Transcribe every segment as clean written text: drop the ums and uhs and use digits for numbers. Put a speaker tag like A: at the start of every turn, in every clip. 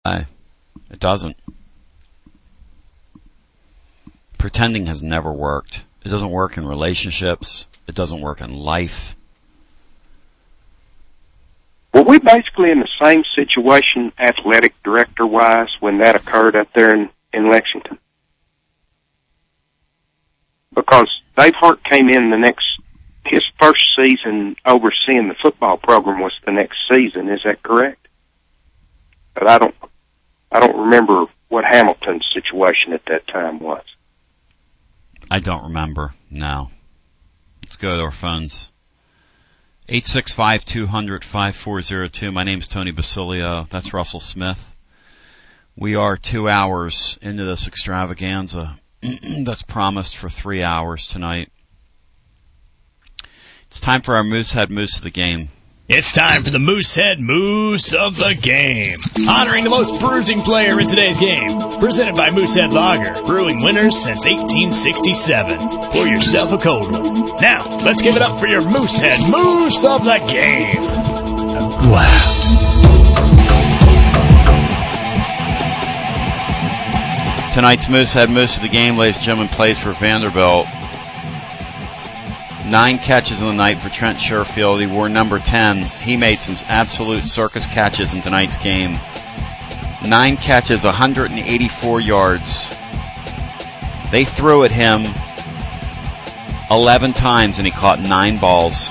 A: It doesn't. Pretending has never worked. It doesn't work in relationships. It doesn't work in life.
B: Were we basically in the same situation, athletic director-wise, when that occurred up there in Lexington? Because Dave Hart came in his first season overseeing the football program was the next season. Is that correct? But I don't remember what Hamilton's situation at that time was.
A: I don't remember. No. Let's go to our phones. 865-200-5402. My name's Tony Basilio. That's Russell Smith. We are 2 hours into this extravaganza that's promised for 3 hours tonight. It's time for our Moosehead Moose of the Game.
C: It's time for the Moosehead Moose of the Game. Honoring the most bruising player in today's game. Presented by Moosehead Lager. Brewing winners since 1867. Pour yourself a cold one. Now, let's give it up for your Moosehead Moose of the Game. Blast.
A: Tonight's Moosehead Moose of the Game, ladies and gentlemen, plays for Vanderbilt. 9 catches in the night for Trent Sherfield. He wore number 10. He made some absolute circus catches in tonight's game. 9 catches, 184 yards. They threw at him 11 times and he caught 9 balls.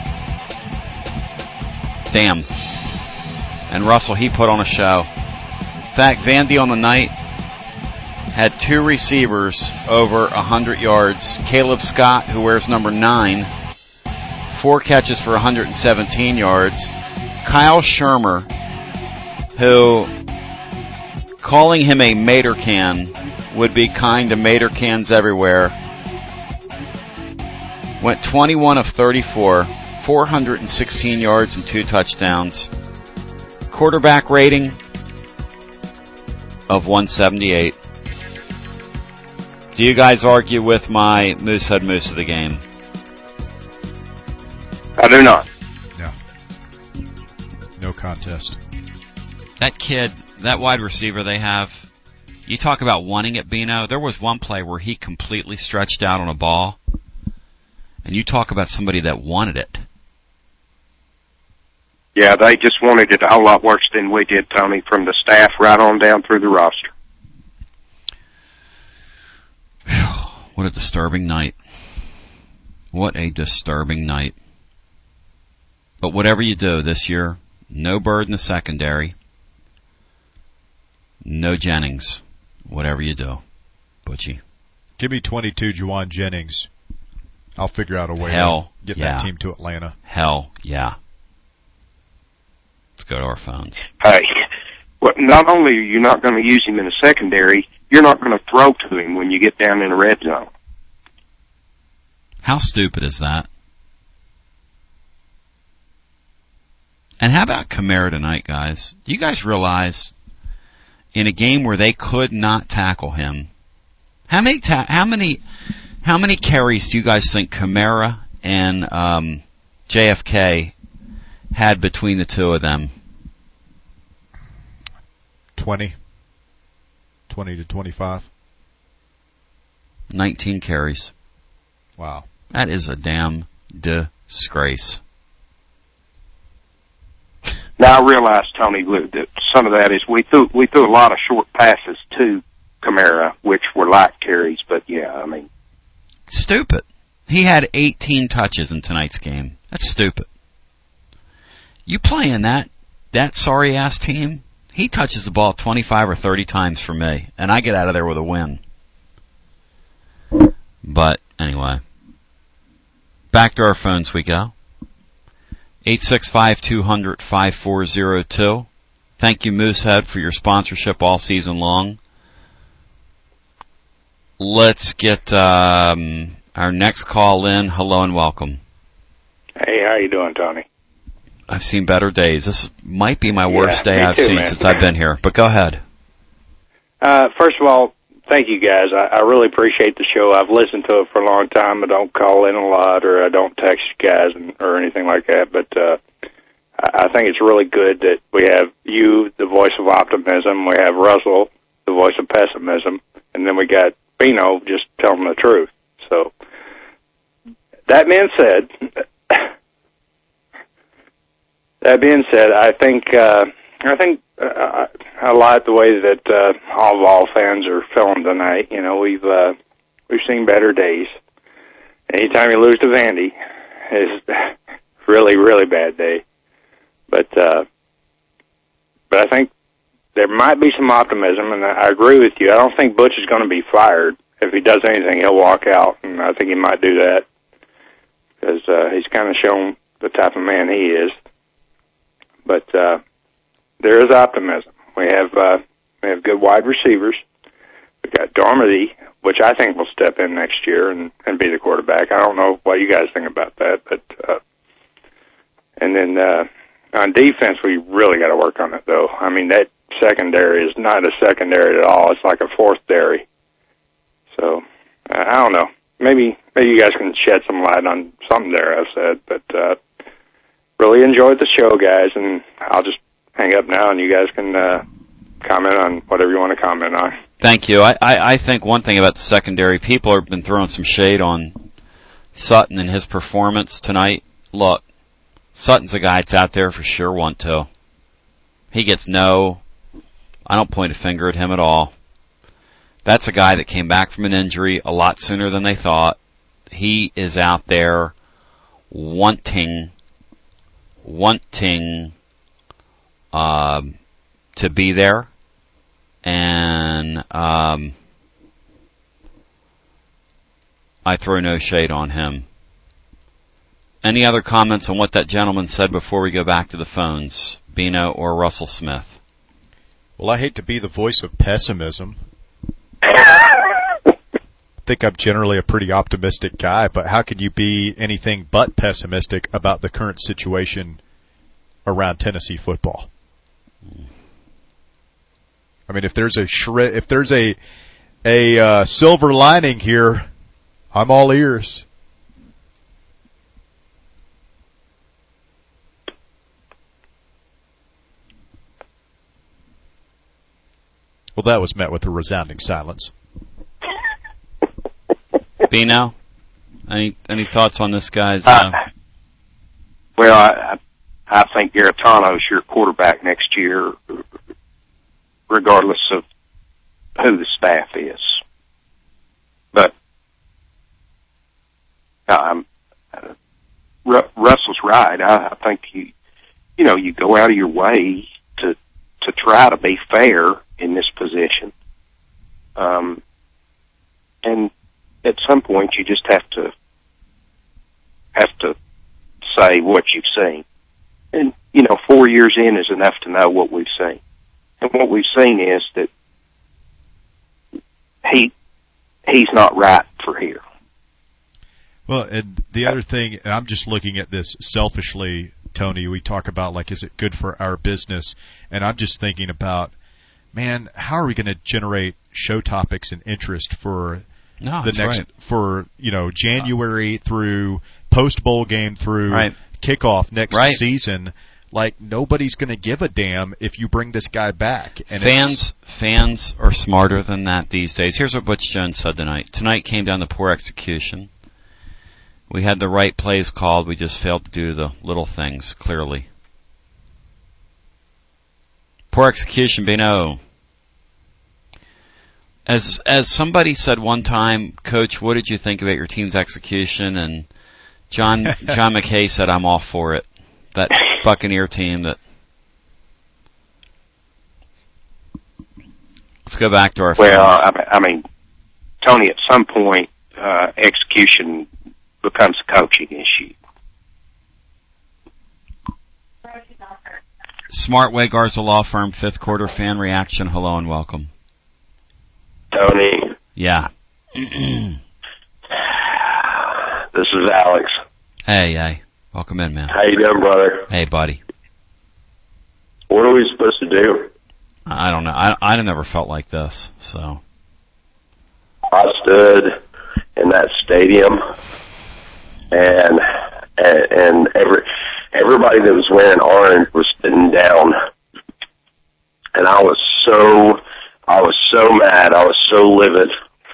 A: Damn. And Russell, he put on a show. In fact, Vandy on the night had 2 receivers over 100 yards. Caleb Scott, who wears number 9, 4 catches for 117 yards. Kyle Shermer, who, calling him a Mater can would be kind to Mater cans everywhere, went 21 of 34, 416 yards and 2 touchdowns. Quarterback rating of 178. Do you guys argue with my Moosehead Moose of the Game?
B: I do not.
D: No. No contest.
A: That kid, that wide receiver they have, you talk about wanting it, Bino. There was one play where he completely stretched out on a ball, and you talk about somebody that wanted it.
B: Yeah, they just wanted it a whole lot worse than we did, Tony, from the staff right on down through the roster.
A: What a disturbing night. What a disturbing night. But whatever you do this year, no Bird in the secondary, no Jennings, whatever you do. Butchie.
D: Give me 22 Juwan Jennings. I'll figure out a way to get that team to Atlanta.
A: Hell, yeah. Let's go to our phones.
B: Hey, well, not only are you not going to use him in the secondary, you're not going to throw to him when you get down in the red zone.
A: How stupid is that? And how about Kamara tonight, guys? Do you guys realize in a game where they could not tackle him, how many carries do you guys think Kamara and JFK had between the two of them?
D: 20 to 25.
A: 19 carries.
D: Wow.
A: That is a damn disgrace.
B: Now I realize, Tony, that some of that is we threw a lot of short passes to Kamara, which were light carries, but yeah, I mean.
A: Stupid. He had 18 touches in tonight's game. That's stupid. You playing that sorry ass team? He touches the ball 25 or 30 times for me, and I get out of there with a win. But anyway, back to our phones we go. 865-200-5402. Thank you, Moosehead, for your sponsorship all season long. Let's get our next call in. Hello and welcome.
E: Hey, how you doing, Tony?
A: I've seen better days. This might be my worst day I've
E: too,
A: seen since I've been here, but go ahead.
E: First of all, thank you guys. I really appreciate the show. I've listened to it for a long time. I don't call in a lot or I don't text you guys or anything like that, but I think it's really good that we have you, the voice of optimism, we have Russell, the voice of pessimism, and then we got Bino just telling the truth. So, that being said, I think I like the way that all Vol fans are feeling tonight. You know, we've seen better days. Anytime you lose to Vandy, it's really, really bad day. But I think there might be some optimism, and I agree with you. I don't think Butch is going to be fired. If he does anything, he'll walk out, and I think he might do that because he's kind of shown the type of man he is. But there is optimism. We have good wide receivers. We've got Darmody, which I think will step in next year and be the quarterback. I don't know what you guys think about that, but and then on defense, we really got to work on it, though. I mean, that secondary is not a secondary at all. It's like a fourth dairy. So I don't know. Maybe you guys can shed some light on something there I've said, but really enjoyed the show, guys, and I'll just hang up now, and you guys can comment on whatever you want to comment on.
A: Thank you. I think one thing about the secondary, people have been throwing some shade on Sutton and his performance tonight. Look, Sutton's a guy that's out there for sure want to. He gets I don't point a finger at him at all. That's a guy that came back from an injury a lot sooner than they thought. He is out there wanting to be there, and I throw no shade on him. Any other comments on what that gentleman said before we go back to the phones, Bino or Russell Smith?
D: Well, I hate to be the voice of pessimism. I think I'm generally a pretty optimistic guy, but how could you be anything but pessimistic about the current situation around Tennessee football? I mean, if there's a silver lining here, I'm all ears. Well, that was met with a resounding silence.
A: Bino, any thoughts on this guy's?
B: Well, I think Garetano's your quarterback next year, regardless of who the staff is. But Russell's right. I think you go out of your way to try to be fair in this position, and at some point you just have to say what you've seen. And 4 years in is enough to know what we've seen. And what we've seen is that he's not right for here.
D: Well, and the other thing, and I'm just looking at this selfishly, Tony, we talk about, like, is it good for our business? And I'm just thinking about, man, how are we going to generate show topics and interest for for January through post bowl game through kickoff next season? Like, nobody's going to give a damn if you bring this guy back. And
A: fans are smarter than that these days. Here's what Butch Jones said tonight. Tonight came down to poor execution. We had the right plays called. We just failed to do the little things clearly. Poor execution, Bino. As somebody said one time, Coach, what did you think about your team's execution? And John McKay said, I'm all for it. That Buccaneer team that. Let's go back to our friends.
B: Well, I mean, Tony, at some point, execution becomes a coaching issue.
A: Smartway Garza Law Firm, fifth quarter fan reaction. Hello and welcome.
F: Tony.
A: Yeah.
F: This is Alex.
A: Hey. Welcome in, man.
F: How you doing, brother?
A: Hey, buddy.
F: What are we supposed to do?
A: I don't know. I never felt like this, so.
F: I stood in that stadium and everybody that was wearing orange was sitting down. And I was so mad. I was so livid.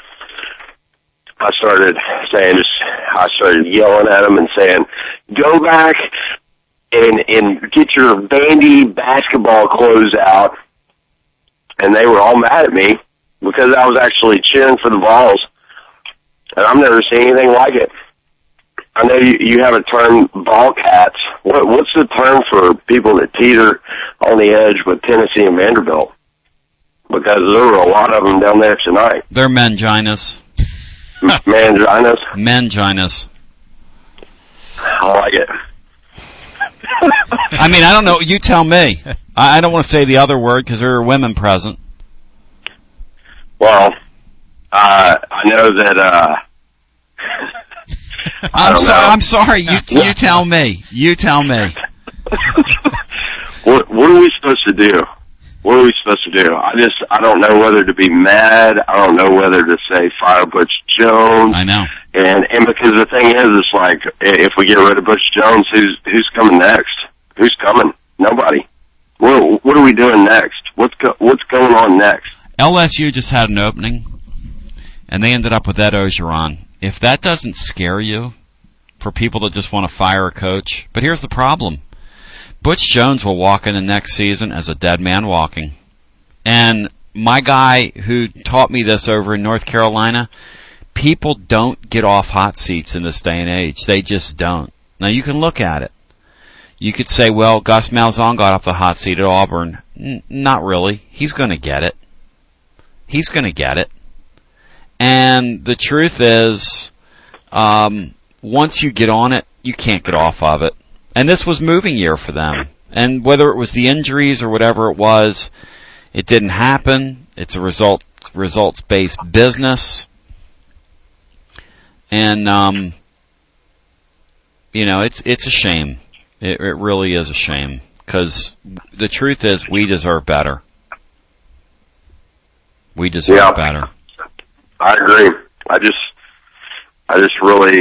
F: I started yelling at them and saying, go back and get your Vandy basketball clothes out. And they were all mad at me because I was actually cheering for the Vols. And I've never seen anything like it. I know you have a term, ball cats. What's the term for people that teeter on the edge with Tennessee and Vanderbilt? Because there were a lot of them down there tonight.
A: They're menginas.
F: Manginas?
A: Menginas.
F: I like it.
A: I mean, I don't know. You tell me. I don't want to say the other word because there are women present.
F: Well, I know that,
A: I'm sorry. You tell me. You tell me.
F: What are we supposed to do? What are we supposed to do? I don't know whether to be mad. I don't know whether to say fire Butch Jones.
A: I know.
F: And because the thing is, it's like, if we get rid of Butch Jones, who's coming next? Who's coming? Nobody. What are we doing next? What's going on next?
A: LSU just had an opening, and they ended up with Ed Ogeron. If that doesn't scare you, for people that just want to fire a coach, but here's the problem. Butch Jones will walk in the next season as a dead man walking. And my guy who taught me this over in North Carolina, people don't get off hot seats in this day and age. They just don't. Now you can look at it. You could say, well, Gus Malzahn got off the hot seat at Auburn. Not really. He's going to get it. He's going to get it. And the truth is, once you get on it, you can't get off of it. And this was moving year for them. And whether it was the injuries or whatever it was, it didn't happen. It's a results-based business. And, it's a shame. It really is a shame. Because the truth is, we deserve better. We deserve better.
F: I agree. I just really,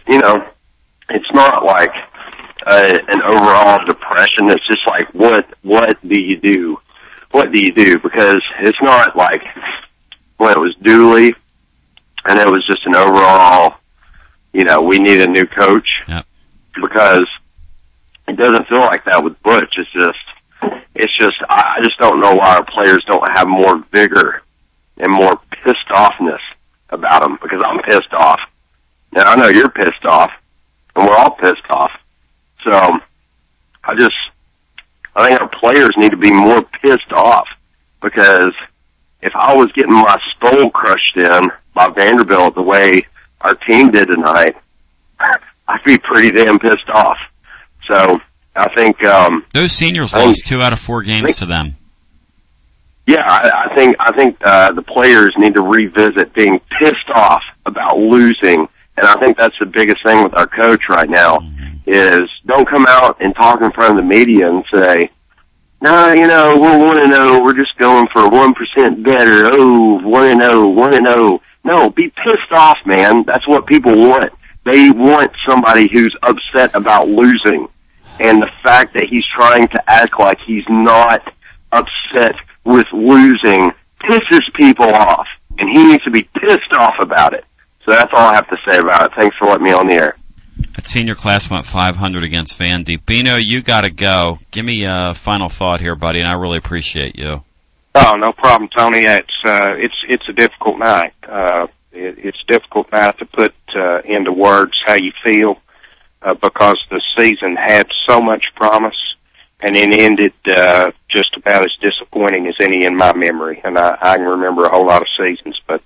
F: it's not like an overall depression. It's just like, what do you do? What do you do? Because it's not like when it was Dooley and it was just an overall, we need a new coach.
A: Yep.
F: Because it doesn't feel like that with Butch. It's just, I just don't know why our players don't have more vigor and more pissed offness about them, because I'm pissed off. Now, I know you're pissed off, and we're all pissed off. So, I think our players need to be more pissed off, because if I was getting my skull crushed in by Vanderbilt the way our team did tonight, I'd be pretty damn pissed off. So, I think...
A: those seniors lost 2 out of 4 games to them.
F: Yeah, I think the players need to revisit being pissed off about losing, and I think that's the biggest thing with our coach right now, is don't come out and talk in front of the media and say, no, we're 1-0, we're just going for 1% better, 1-0, 1-0. No, be pissed off, man. That's what people want. They want somebody who's upset about losing, and the fact that he's trying to act like he's not upset with losing pisses people off, and he needs to be pissed off about it. So that's all I have to say about it. Thanks for letting me on the air.
A: That senior class went 500 against Vandy. Bino, you got to go. Give me a final thought here, buddy, and I really appreciate you.
B: Oh, no problem, Tony. It's a difficult night. It's a difficult night to put into words how you feel, because the season had so much promise, and it ended just about as disappointing as any in my memory. And I can remember a whole lot of seasons, but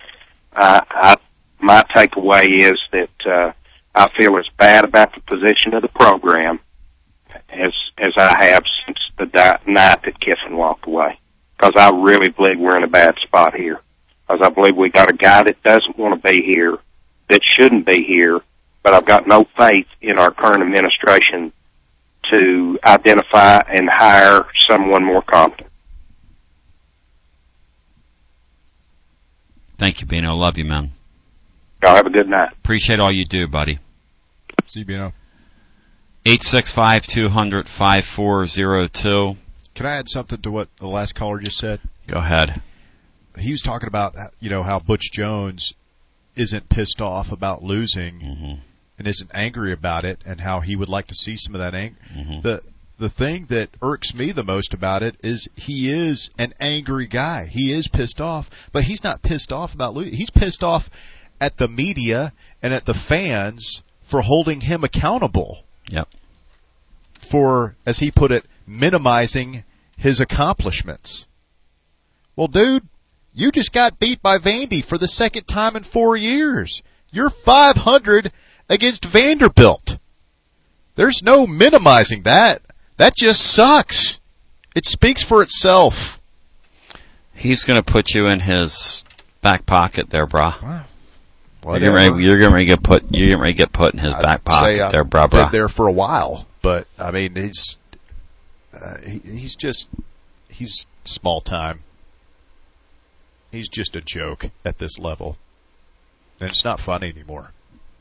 B: my takeaway is that I feel as bad about the position of the program as I have since the night that Kiffin walked away. Because I really believe we're in a bad spot here. Because I believe we got a guy that doesn't want to be here, that shouldn't be here, but I've got no faith in our current administration to identify and hire someone more competent.
A: Thank you, Bino. Love you, man.
B: Y'all have a good night.
A: Appreciate all you do, buddy.
D: See you, Bino.
A: 865-200-5402.
D: Can I add something to what the last caller just said?
A: Go ahead.
D: He was talking about, how Butch Jones isn't pissed off about losing and isn't angry about it, and how he would like to see some of that anger. The thing that irks me the most about it is he is an angry guy. He is pissed off, but he's not pissed off about losing. He's pissed off at the media and at the fans for holding him accountable.
A: Yep.
D: For, as he put it, minimizing his accomplishments. Well, dude, you just got beat by Vandy for the second time in 4 years. You're 500 against Vanderbilt. There's no minimizing that. That just sucks. It speaks for itself.
A: He's going to put you in his back pocket there, brah.
D: Wow.
A: You're getting ready to get put in his back pocket there, brah.
D: Been there for a while, but I mean, he's small time. He's just a joke at this level, and it's not funny anymore.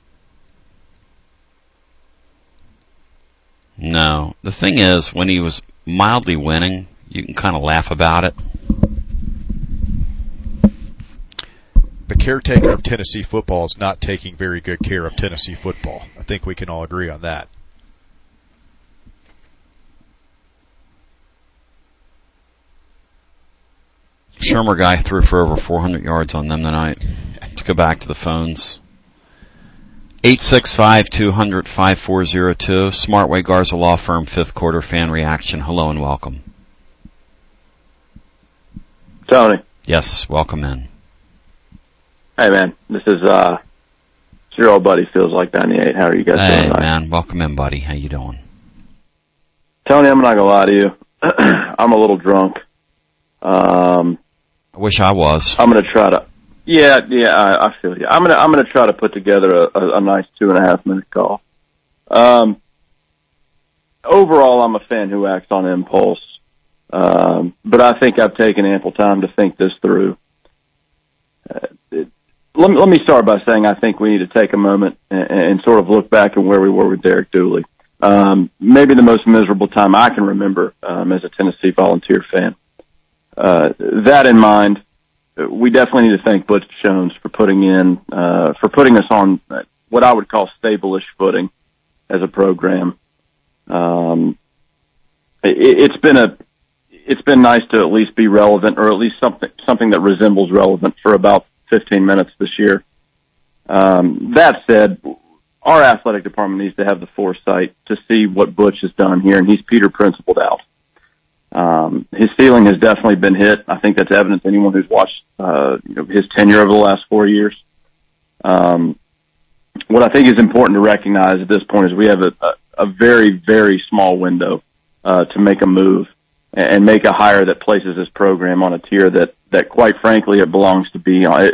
A: No. The thing is, when he was mildly winning, you can kind of laugh about it.
D: The caretaker of Tennessee football is not taking very good care of Tennessee football. I think we can all agree on that.
A: Shermer guy threw for over 400 yards on them tonight. Let's go back to the phones. 865-200-5402. Smartway Garza Law Firm, fifth quarter fan reaction. Hello and welcome.
G: Tony.
A: Yes, welcome in.
G: Hey, man. This is your old buddy, Feels Like 98. How are you guys doing?
A: Hey, man. Welcome in, buddy. How you doing?
G: Tony, I'm not going to lie to you. I'm a little drunk.
A: I wish I was.
G: I'm going to try to... Yeah, I feel you. I'm gonna try to put together a nice 2.5 minute call. Overall, I'm a fan who acts on impulse. But I think I've taken ample time to think this through. Let me start by saying I think we need to take a moment and sort of look back at where we were with Derek Dooley. Maybe the most miserable time I can remember, as a Tennessee Volunteer fan. That in mind, we definitely need to thank Butch Jones for putting us on what I would call stable-ish footing as a program. It's been nice to at least be relevant, or at least something that resembles relevant for about 15 minutes this year. That said, our athletic department needs to have the foresight to see what Butch has done here, and he's Peter Principled out. His ceiling has definitely been hit. I think that's evident to anyone who's watched, his tenure over the last 4 years. What I think is important to recognize at this point is we have a very, very small window, to make a move and make a hire that places this program on a tier that quite frankly it belongs to be on.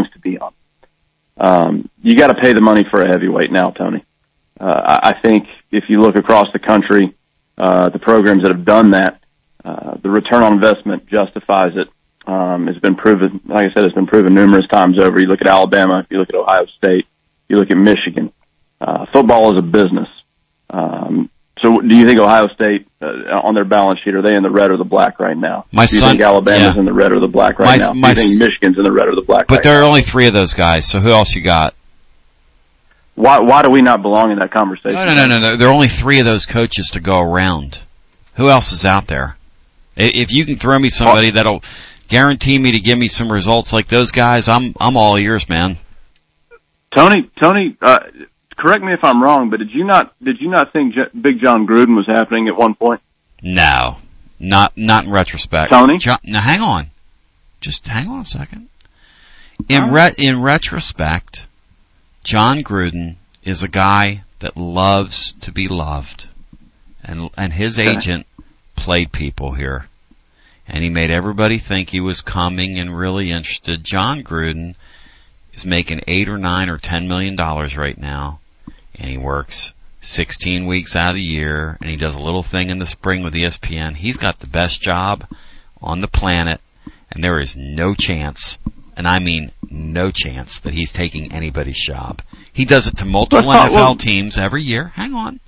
G: You got to pay the money for a heavyweight now, Tony. I think if you look across the country, the programs that have done that, the return on investment justifies it. It's been proven, like I said, it's been proven numerous times over. You look at Alabama, you look at Ohio State, you look at Michigan. Football is a business. So do you think Ohio State, on their balance sheet, are they in the red or the black right now? Do you think Alabama's in the red or the black right now? Do you think Michigan's in the red or the black right now?
A: But there are only 3 of those guys, so who else you got?
G: Why do we not belong in that conversation?
A: No. There are only 3 of those coaches to go around. Who else is out there? If you can throw me somebody that'll guarantee me to give me some results like those guys, I'm all ears, man.
G: Tony, correct me if I'm wrong, but did you not think Big John Gruden was happening at one point?
A: No, not in retrospect.
G: Tony?
A: Now hang on. Just hang on a second. In retrospect, John Gruden is a guy that loves to be loved. And his agent played people here. And he made everybody think he was coming and really interested. John Gruden is making $8 or $9 or $10 million right now. And he works 16 weeks out of the year, and he does a little thing in the spring with ESPN. He's got the best job on the planet, and there is no chance, and I mean no chance, that he's taking anybody's job. He does it to multiple NFL teams every year. Hang on.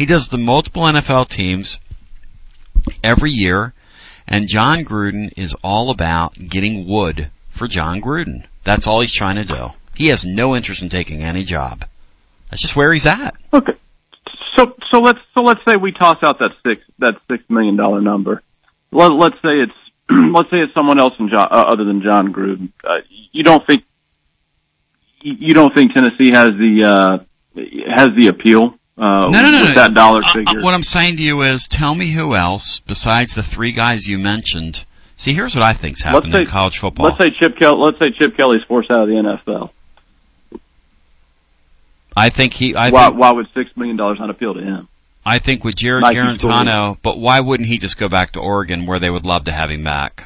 A: He does the multiple NFL teams every year, and John Gruden is all about getting wood for John Gruden. That's all he's trying to do. He has no interest in taking any job. That's just where he's at.
G: Okay. So let's say we toss out that $6 million number. Let's say it's someone else other than John Gruden. You don't think Tennessee has the appeal?
A: No.
G: That dollar figure.
A: What I'm saying to you is, tell me who else besides the three guys you mentioned. See, here's what I think's happening in college football.
G: Let's say Chip Kelly's forced out of the NFL. Why would $6 million not appeal to him?
A: I think with Jared Garantano, but why wouldn't he just go back to Oregon, where they would love to have him back?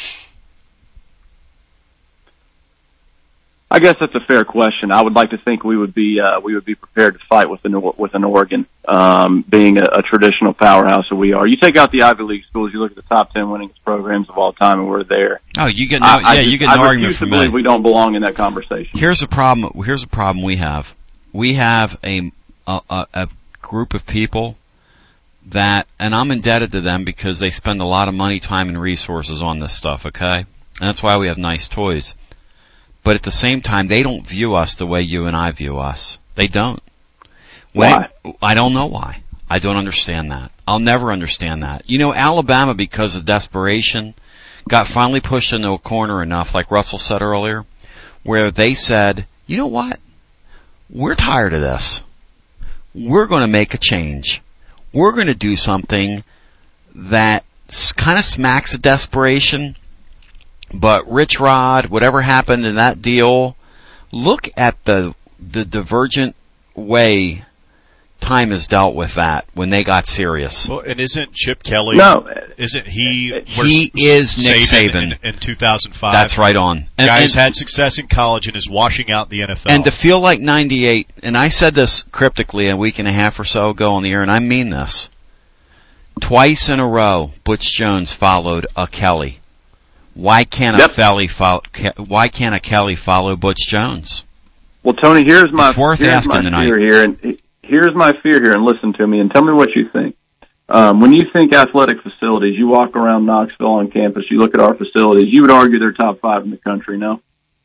G: I guess that's a fair question. I would like to think we would be prepared to fight with an Oregon, being a traditional powerhouse that we are. You take out the Ivy League schools, you look at the top 10 winningest programs of all time, and we're there.
A: Oh, you get no argument from me.
G: I refuse to believe we don't belong in that conversation.
A: Here's the problem. Here's the problem we have. We have a group of people that, and I'm indebted to them because they spend a lot of money, time, and resources on this stuff. Okay, and that's why we have nice toys. But at the same time, they don't view us the way you and I view us. They don't.
G: Why?
A: I don't know why. I don't understand that. I'll never understand that. You know, Alabama, because of desperation, got finally pushed into a corner enough, like Russell said earlier, where they said, you know what? We're tired of this. We're going to make a change. We're going to do something that kind of smacks of desperation. But Rich Rod, whatever happened in that deal, look at the divergent way time has dealt with that when they got serious.
D: Well, and isn't Chip Kelly?
G: No,
D: isn't he?
A: He is Nick Saban
D: in 2005.
A: That's right on.
D: Guys had success in college and is washing out the NFL.
A: And to feel like 98, and I said this cryptically a week and a half or so ago on the air, and I mean this. Twice in a row, Butch Jones followed a Kelly. Why can't a Kelly follow Butch Jones?
G: Well, Tony, here's my
A: fear
G: here, and here's my fear here, and listen to me and tell me what you think. When you think athletic facilities, you walk around Knoxville on campus, you look at our facilities, you would argue they're top 5 in the country, no?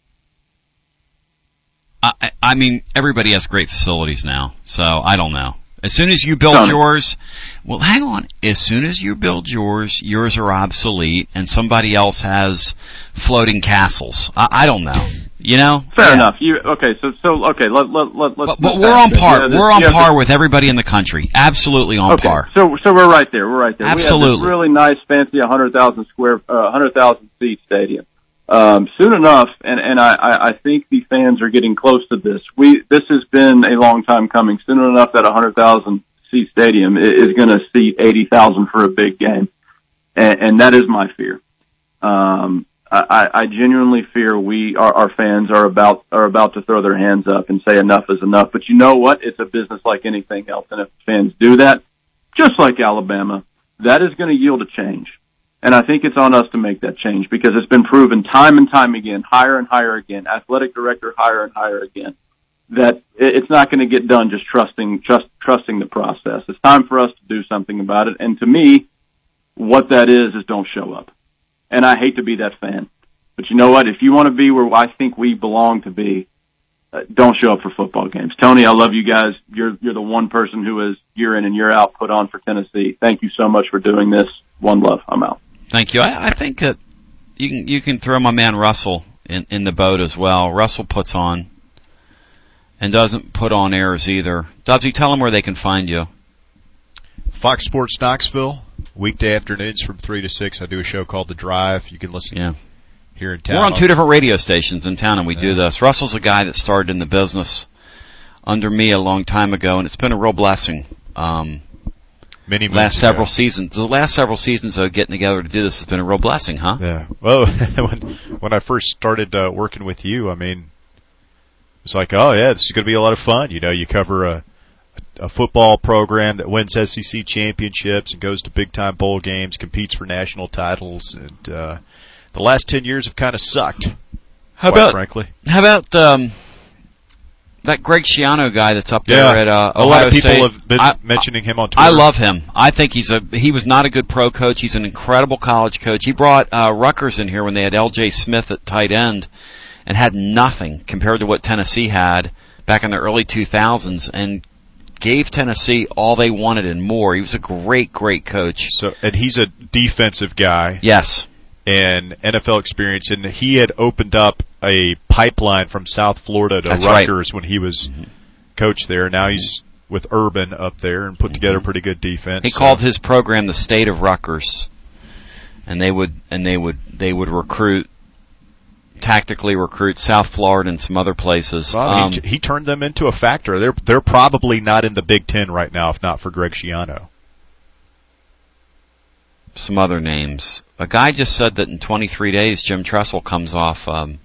A: I mean, everybody has great facilities now, so I don't know. As soon as you build yours, well, hang on. As soon as you build yours are obsolete, and somebody else has floating castles. I don't know. You know?
G: Fair enough. Let's.
A: But we're on par. We're on par with everybody in the country. Absolutely on par.
G: So we're right there.
A: Absolutely.
G: We have this really nice, fancy 100,000 seat stadium. Soon enough, and I think the fans are getting close to this. This has been a long time coming. Soon enough, that 100,000 seat stadium is going to seat 80,000 for a big game, and that is my fear. I genuinely fear our fans are about to throw their hands up and say enough is enough. But you know what? It's a business like anything else, and if fans do that, just like Alabama, that is going to yield a change. And I think it's on us to make that change because it's been proven time and time again, higher and higher again, athletic director higher and higher again, that it's not going to get done just trusting the process. It's time for us to do something about it. And to me, what that is don't show up. And I hate to be that fan. But you know what? If you want to be where I think we belong to be, don't show up for football games. Tony, I love you guys. You're the one person who is year in and year out put on for Tennessee. Thank you so much for doing this. One love. I'm out.
A: Thank you. I think that you can throw my man Russell in the boat as well. Russell puts on and doesn't put on airs either. Dubsy, tell them where they can find you.
D: Fox Sports Knoxville, weekday afternoons from 3 to 6. I do a show called The Drive. You can listen here in town.
A: We're on 2 different radio stations in town, and we do this. Russell's a guy that started in the business under me a long time ago, and it's been a real blessing. Last several seasons. The last several seasons of getting together to do this has been a real blessing, huh?
D: Yeah. Well, when I first started working with you, I mean, it's like, oh yeah, this is going to be a lot of fun. You know, you cover a football program that wins SEC championships and goes to big time bowl games, competes for national titles, and the last 10 years have kind of sucked. Frankly.
A: How about That Greg Schiano guy that's up there at
D: a
A: Ohio
D: lot of people
A: State,
D: have been mentioning him on Twitter.
A: I love him. I think he was not a good pro coach. He's an incredible college coach. He brought Rutgers in here when they had L.J. Smith at tight end and had nothing compared to what Tennessee had back in the early 2000s, and gave Tennessee all they wanted and more. He was a great, great coach.
D: And he's a defensive guy.
A: Yes.
D: And NFL experience, and he had opened up a pipeline from South Florida to
A: That's
D: Rutgers when he was coach there. Now he's with Urban up there and put together a pretty good defense.
A: He called his program the State of Rutgers, and they would tactically recruit South Florida and some other places.
D: Well, he turned them into a factor. They're probably not in the Big Ten right now, if not for Greg Schiano.
A: Some other names. A guy just said that in 23 days, Jim Tressel comes off.
D: I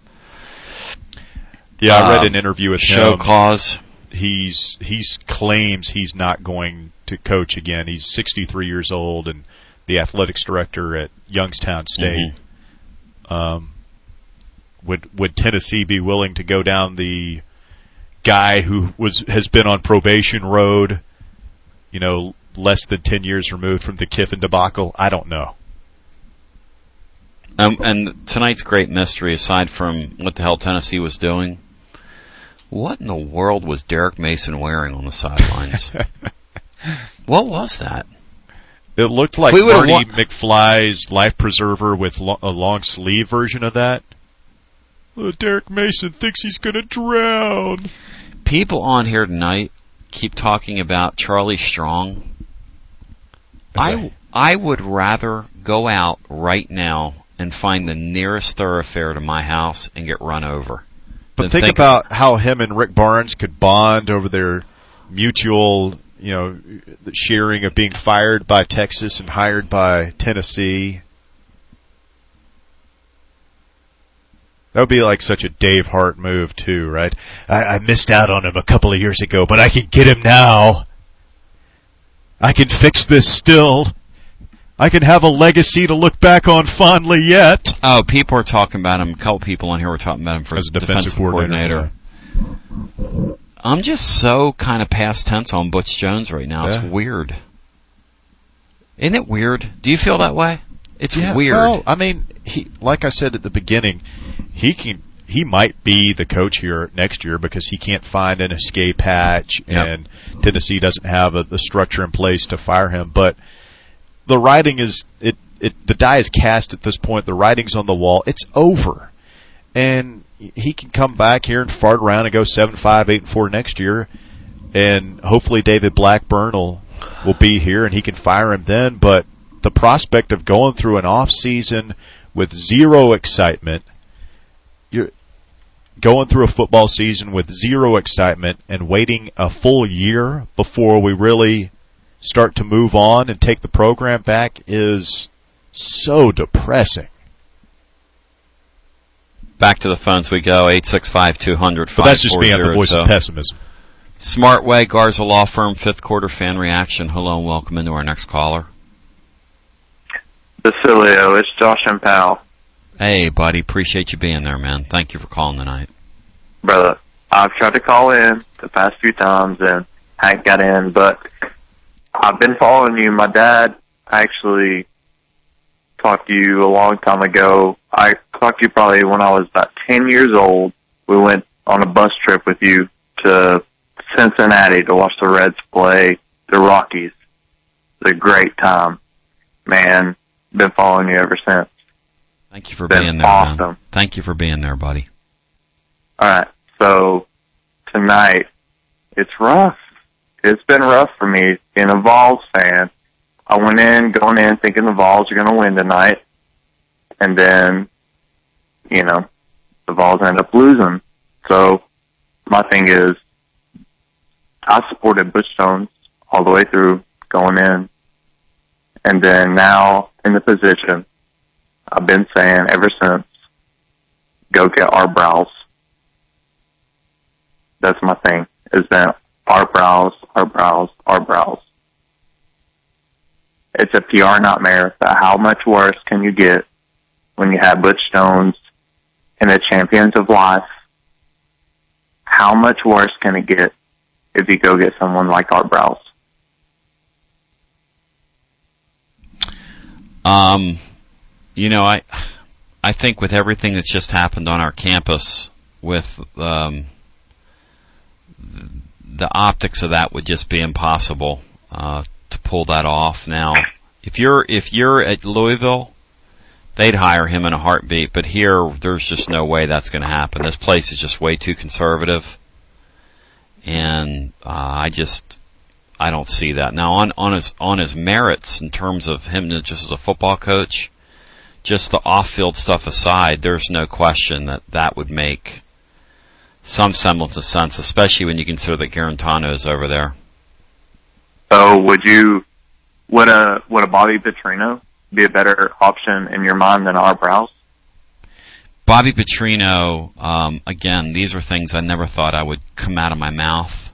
D: read an interview with
A: show
D: him.
A: cause.
D: He claims he's not going to coach again. He's 63 years old and the athletics director at Youngstown State. Would Tennessee be willing to go down the guy who has been on probation road? Less than 10 years removed from the Kiffin debacle? I don't know.
A: And tonight's great mystery, aside from what the hell Tennessee was doing, what in the world was Derek Mason wearing on the sidelines? What was that?
D: It looked like Marty McFly's life preserver with a long sleeve version of that. Derek Mason thinks he's going to drown.
A: People on here tonight keep talking about Charlie Strong. I would rather go out right now and find the nearest thoroughfare to my house and get run over.
D: But think about how him and Rick Barnes could bond over their mutual, sharing of being fired by Texas and hired by Tennessee. That would be like such a Dave Hart move too, right? I missed out on him a couple of years ago, but I can get him now. I can fix this still. I can have a legacy to look back on fondly yet.
A: Oh, people are talking about him. A couple people on here were talking about him for
D: as a defensive coordinator.
A: I'm just so kind of past tense on Butch Jones right now.
D: Yeah.
A: It's weird. Isn't it weird? Do you feel that way? It's weird.
D: Well, I mean, like I said at the beginning, he might be the coach here next year because he can't find an escape hatch, and Tennessee doesn't have the structure in place to fire him. But the writing is the die is cast at this point. The writing's on the wall. It's over, and he can come back here and fart around and go 7-5, 8-4 next year, and hopefully David Blackburn will be here and he can fire him then. But the prospect of going through an off season with zero excitement. You're going through a football season with zero excitement and waiting a full year before we really start to move on and take the program back is so depressing.
A: Back to the phones we go, 865-200-5400.
D: But that's just me. I'm the voice of pessimism.
A: Smartway, Garza Law Firm, fifth quarter fan reaction. Hello and welcome into our next caller.
H: Basilio, it's Josh and Powell.
A: Hey, buddy. Appreciate you being there, man. Thank you for calling tonight.
H: Brother, I've tried to call in the past few times and haven't got in, but I've been following you. My dad actually talked to you a long time ago. I talked to you probably when I was about 10 years old. We went on a bus trip with you to Cincinnati to watch the Reds play the Rockies. It was a great time. Man, been following you ever since.
A: Thank you for being there,
H: awesome.
A: man. Thank you for being there, buddy.
H: All right, so tonight, it's rough. It's been rough for me being a Vols fan. I went going in thinking the Vols are going to win tonight, and then, the Vols end up losing. So my thing is, I supported Butch Jones all the way through going in, and then now in the position, I've been saying ever since, go get our brows. That's my thing, is that our brows. It's a PR nightmare. How much worse can you get when you have Butch Jones in the Champions of Life how much worse can it get if you go get someone like Art Browse?
A: You know, I think with everything that's just happened on our campus, with the optics of that would just be impossible to pull that off. Now, if you're at Louisville, they'd hire him in a heartbeat. But here, there's just no way that's going to happen. This place is just way too conservative, and I don't see that. Now, on his merits in terms of him just as a football coach, just the off-field stuff aside, there's no question that would make some semblance of sense, especially when you consider that Garantano is over there.
H: So would a Bobby Petrino be a better option in your mind than Art Browse?
A: Bobby Petrino, again, these are things I never thought I would come out of my mouth.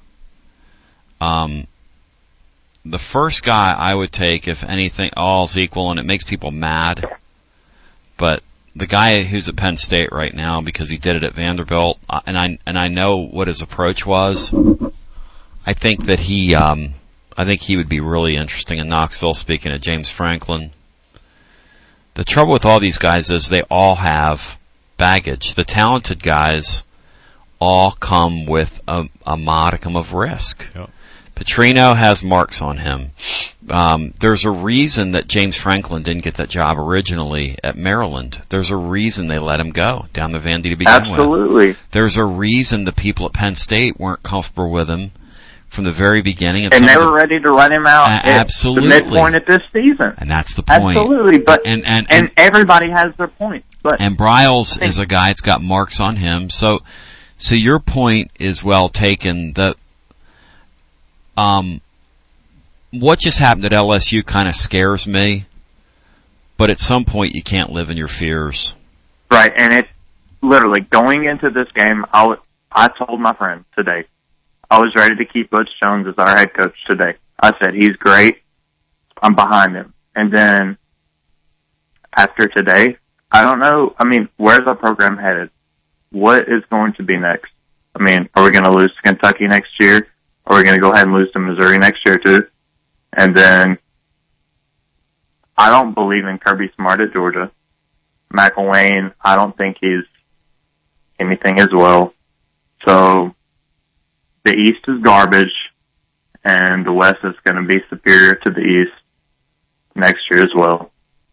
A: The first guy I would take, if anything, all's equal, and it makes people mad, but the guy who's at Penn State right now, because he did it at Vanderbilt, and I know what his approach was, I think that he would be really interesting in Knoxville, speaking of James Franklin. The trouble with all these guys is they all have baggage. The talented guys all come with a modicum of risk. Yep. Petrino has marks on him. There's a reason that James Franklin didn't get that job originally at Maryland. There's a reason they let him go down the Vandy to begin with.
H: Absolutely.
A: There's a reason the people at Penn State weren't comfortable with him from the very beginning.
H: And they were ready to run him out at the midpoint of this season.
A: And that's the point.
H: Absolutely. But, and everybody has their point. But
A: and Bryles is a guy that's got marks on him. So your point is well taken. What just happened at LSU kind of scares me, but at some point you can't live in your fears.
H: Right, and it's literally going into this game, I told my friend today, I was ready to keep Butch Jones as our head coach today. I said, he's great. I'm behind him. And then after today, I don't know. I mean, where's our program headed? What is going to be next? I mean, are we going to lose to Kentucky next year? Are we going to go ahead and lose to Missouri next year too? And then I don't believe in Kirby Smart at Georgia. McElwain, I don't think he's anything as well. So the East is garbage, and the West is going to be superior to the East next year as well.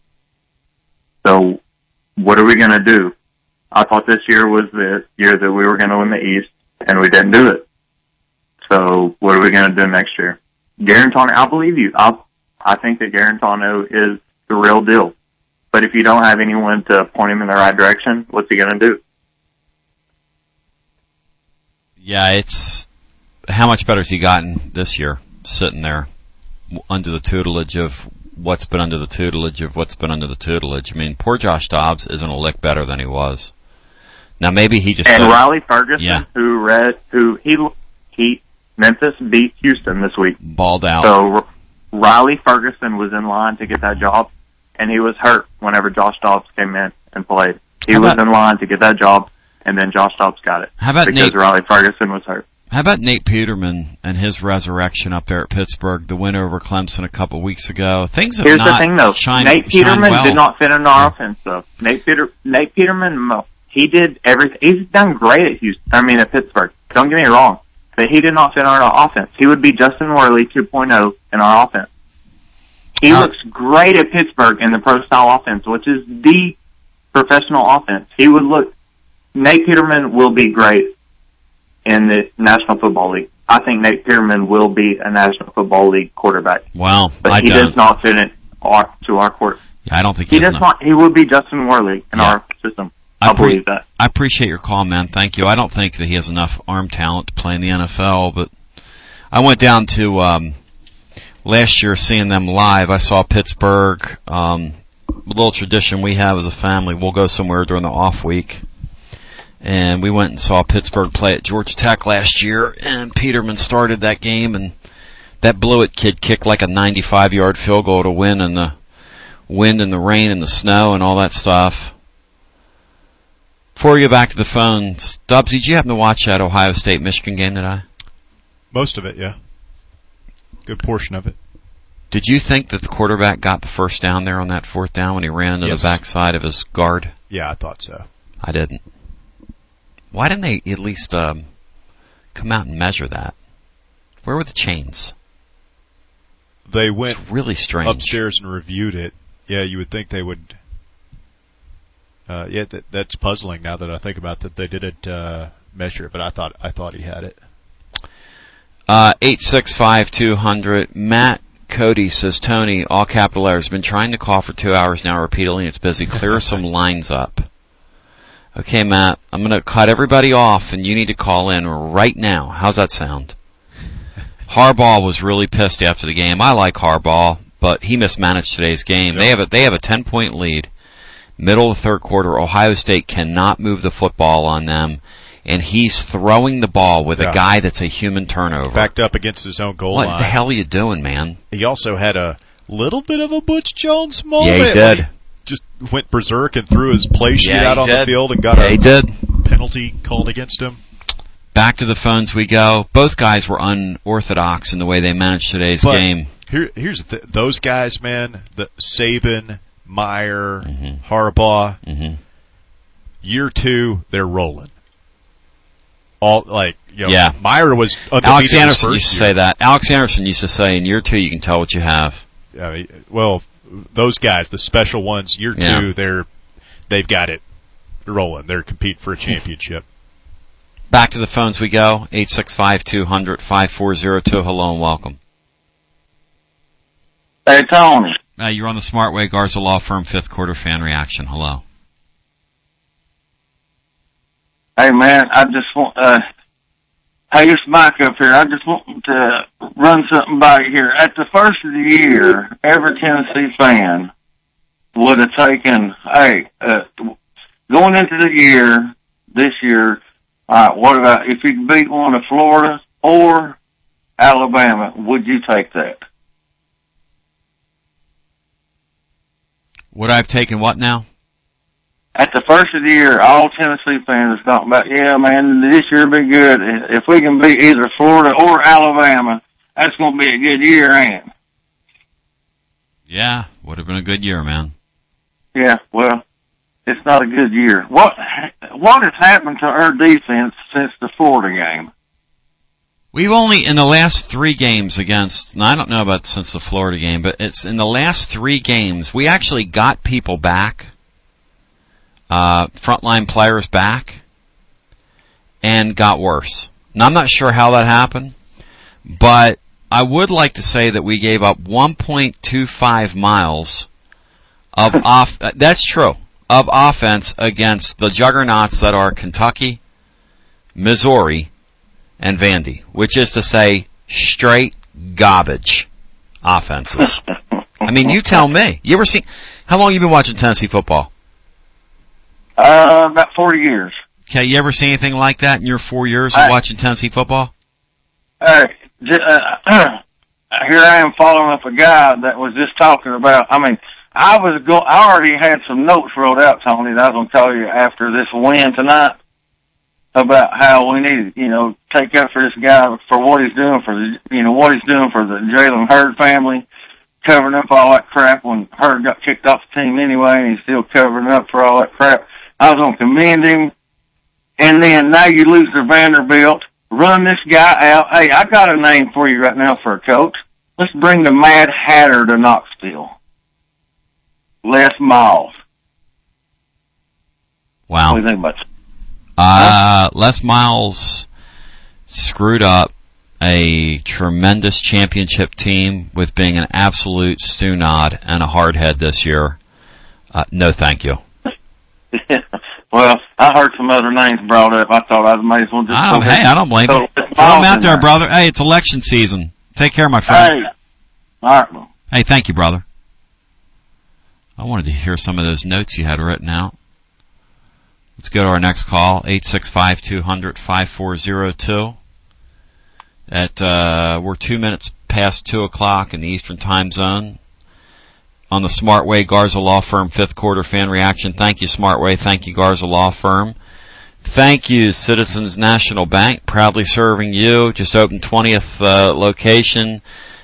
H: So what are we going to do? I thought this year was the year that we were going to win the East, and we didn't do it. So what are we going to do next year? Garantano, I believe you. I think that Garantano is the real deal. But if you don't have anyone to point him in the right direction, what's he going to do?
A: Yeah, it's how much better has he gotten this year, sitting there under the tutelage of what's been under the tutelage of what's been under the tutelage. I mean, poor Josh Dobbs isn't a lick better than he was. Now maybe he just
H: Riley Ferguson, Memphis beat Houston this week.
A: Balled out.
H: So Riley Ferguson was in line to get that job, and he was hurt whenever Josh Dobbs came in and played. He was in line to get that job, and then Josh Dobbs got it.
A: How about
H: because Riley Ferguson was hurt.
A: How about Nate Peterman and his resurrection up there at Pittsburgh, the win over Clemson a couple weeks ago? Things have
H: Here's
A: not
H: the thing, though. Nate Peterman
A: well.
H: did not fit in our offense, though. Nate Peterman, he did everything. He's done great at Pittsburgh. Don't get me wrong. But he did not fit in our offense. He would be Justin Worley 2.0 in our offense. He looks great at Pittsburgh in the pro-style offense, which is the professional offense. Nate Peterman will be great in the National Football League. I think Nate Peterman will be a National Football League quarterback.
A: Well,
H: but he does not fit to our court.
A: Yeah, I don't think
H: he does not. He would be Justin Worley in our system. I believe that.
A: I appreciate your call, man. Thank you. I don't think that he has enough arm talent to play in the NFL, but I went down to last year seeing them live. I saw Pittsburgh. A little tradition we have as a family, we'll go somewhere during the off week. And we went and saw Pittsburgh play at Georgia Tech last year, and Peterman started that game, and that Blewett kid kicked like a 95-yard field goal to win in the wind and the rain and the snow and all that stuff. Before we go back to the phones, Dubs, did you happen to watch that Ohio State-Michigan game today?
D: Most of it, yeah. Good portion of it.
A: Did you think that the quarterback got the first down there on that fourth down when he ran into the backside of his guard?
D: Yeah, I thought so.
A: I didn't. Why didn't they at least come out and measure that? Where were the chains?
D: They went
A: really strange.
D: Upstairs and reviewed it. Yeah, you would think they would. That's puzzling now that I think about that. They didn't measure it, but I thought he had it.
A: 865-200. Matt Cody says, Tony, all capital letters, been trying to call for 2 hours now repeatedly. It's busy. Clear some lines up. Okay, Matt, I'm going to cut everybody off, and you need to call in right now. How's that sound? Harbaugh was really pissed after the game. I like Harbaugh, but he mismanaged today's game.
D: Yep.
A: They have a 10-point lead. Middle of the third quarter, Ohio State cannot move the football on them, and he's throwing the ball with a guy that's a human turnover.
D: Backed up against his own goal line.
A: What the hell are you doing, man?
D: He also had a little bit of a Butch Jones moment.
A: Yeah, he did.
D: He just went berserk and threw his play sheet out on the field and got
A: a
D: penalty called against him.
A: Back to the phones we go. Both guys were unorthodox in the way they managed today's game.
D: Here's those guys, man. The Saban, Meyer, Harbaugh. Year 2, they're rolling. Meyer was undefeated.
A: Alex Anderson used to say that. Alex Anderson used to say, in year 2, you can tell what you have.
D: Those guys, the special ones, year 2, they've got it rolling. They're competing for a championship.
A: Back to the phones we go. 865-200-5402. Hello and welcome.
I: Hey, Tony.
A: You're on the Smart Way Garza Law Firm 5th Quarter Fan Reaction. Hello.
I: Hey, man, I just want, hey, it's Mike up here. I just want to run something by you here. At the first of the year, every Tennessee fan would have taken, going into the year, this year, what about if you beat one of Florida or Alabama, would you take that?
A: Would I have taken what now?
I: At the first of the year, all Tennessee fans are talking about, yeah, man, this year will be good. If we can beat either Florida or Alabama, that's going to be a good year, ain't it?
A: Yeah, would have been a good year, man.
I: Yeah, well, it's not a good year. What has happened to our defense since the Florida game?
A: We've only, in the last 3 games against, I don't know about since the Florida game, but it's in the last 3 games, we actually got people back, frontline players back, and got worse. Now, I'm not sure how that happened, but I would like to say that we gave up 1.25 miles of that's true, of offense against the juggernauts that are Kentucky, Missouri, and Vandy, which is to say straight garbage offenses. I mean, you tell me. You ever seen, how long you been watching Tennessee football?
I: About 40 years.
A: Okay, you ever see anything like that in your 4 years of watching Tennessee football?
I: Here I am following up a guy that was just talking about, I already had some notes wrote out, Tony, that I was going to tell you after this win tonight about how we need to, take up for this guy for what he's doing for the Jalen Hurd family, covering up all that crap when Hurd got kicked off the team anyway, and he's still covering up for all that crap. I was going to commend him. And then now you lose to Vanderbilt, run this guy out. Hey, I got a name for you right now for a coach. Let's bring the Mad Hatter to Knoxville. Les Miles.
A: Wow.
I: What do you think about that?
A: Les Miles screwed up a tremendous championship team with being an absolute stew-nod and a hardhead this year. No, thank you.
I: Well, I heard some other names brought up. I thought I might as well just...
A: I don't blame you. Throw them out there, brother. Hey, it's election season. Take care, my friend.
I: Hey. All right.
A: Hey, thank you, brother. I wanted to hear some of those notes you had written out. Let's go to our next call, 865-200-5402. We're 2 minutes past 2 o'clock in the Eastern Time Zone. On the Smart Way Garza Law Firm 5th Quarter Fan Reaction. Thank you, Smart Way. Thank you, Garza Law Firm. Thank you, Citizens National Bank, proudly serving you. Just opened 20th location,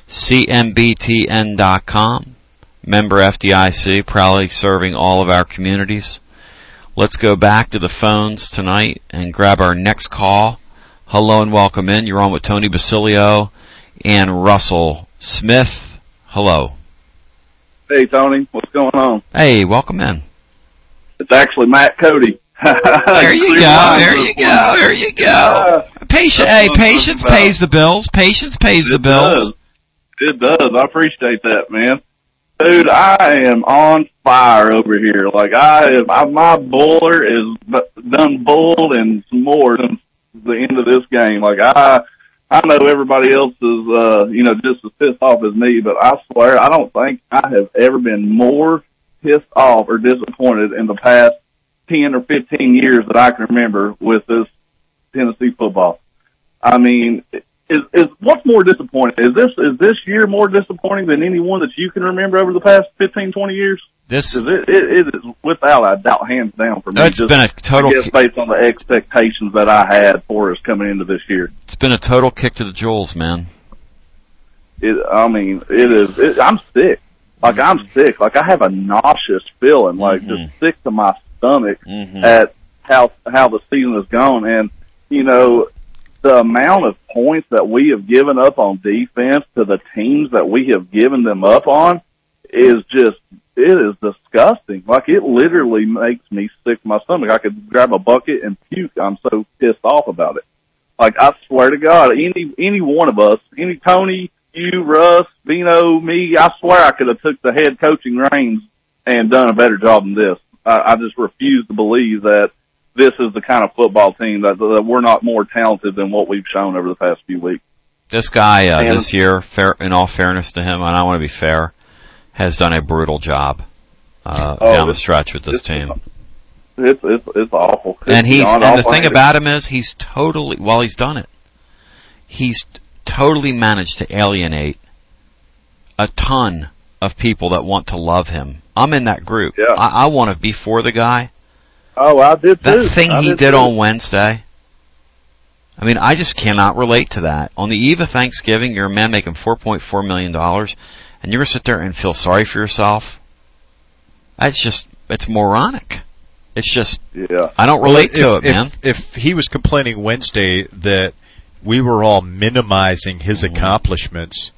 A: cmbtn.com. Member FDIC, proudly serving all of our communities. Let's go back to the phones tonight and grab our next call. Hello and welcome in. You're on with Tony Basilio and Russell Smith. Hello.
J: Hey, Tony. What's going on?
A: Hey, welcome in.
J: It's actually Matt Cody.
A: There you go. There you go. There you go. Patience pays the bills. Patience pays the bills.
J: It does. I appreciate that, man. Dude, I am on fire over here. Like my boiler is done boiled and some more since the end of this game. Like I know everybody else is, just as pissed off as me, but I swear I don't think I have ever been more pissed off or disappointed in the past 10 or 15 years that I can remember with this Tennessee football. I mean, is what's more disappointing? Is this year more disappointing than any one that you can remember over the past 15, 20 years? It is without a doubt, hands down for me.
A: It's been a total,
J: I guess based on the expectations that I had for us coming into this year.
A: It's been a total kick to the jewels, man.
J: I'm sick. Like I'm sick. Like I have a nauseous feeling, like just sick to my stomach at how the season has gone. And, the amount of points that we have given up on defense to the teams that we have given them up on is disgusting. Like it literally makes me sick to my stomach. I could grab a bucket and puke. I'm so pissed off about it. Like I swear to God, any one of us, any Tony, you, Russ, Vino, me, I swear I could have took the head coaching reins and done a better job than this. I just refuse to believe that this is the kind of football team that we're not more talented than what we've shown over the past few weeks.
A: This guy, this year, in all fairness to him, and I want to be fair, has done a brutal job down the stretch with this team.
J: It's awful.
A: And the thing about him is he's totally managed to alienate a ton of people that want to love him. I'm in that group.
J: Yeah.
A: I want to be for the guy.
J: Oh, I did too.
A: That thing he did on Wednesday. I mean, I just cannot relate to that. On the eve of Thanksgiving, you're a man making $4.4 million, and you're going to sit there and feel sorry for yourself? It's moronic. It's just, I don't relate to it, man.
D: If he was complaining Wednesday that we were all minimizing his accomplishments,